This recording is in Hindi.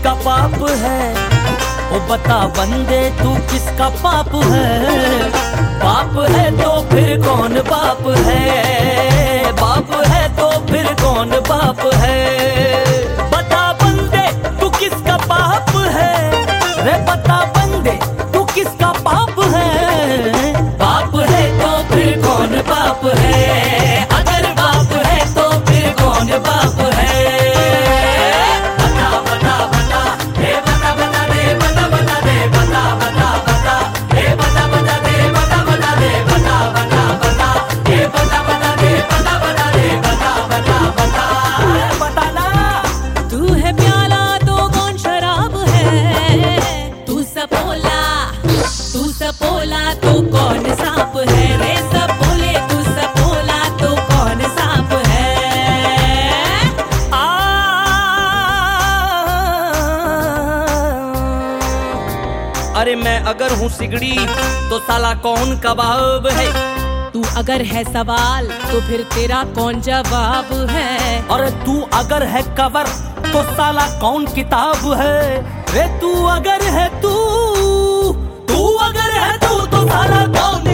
किसका पाप है? ओ बता बंदे तू किसका पाप है? पाप है तो फिर कौन बाप है? बाप है तो फिर कौन बाप है? बता बंदे तू किसका पाप है? रे बता बंदे तू किसका पाप है? बाप है तो फिर कौन बाप है? अगर बाप है तो फिर कौन बाप है? बता बता बता हे बता बता दे बता बता दे बता बता बता हे बता बता दे बता बता दे बता बता बता हे बता बता दे बता बता दे बता बता बता बताना। तू है प्याला तो कौन शराब है? तू सपोला तो कौन सांप है? रे सपोले तू सपोला तो कौन सांप है? अरे मैं अगर हूँ सिगड़ी तो साला कौन कबाब है? तू अगर है सवाल तो फिर तेरा कौन जवाब है? और तू अगर है कवर तो साला कौन किताब है? रे तू अगर है तू अगर है तू तो साला कौन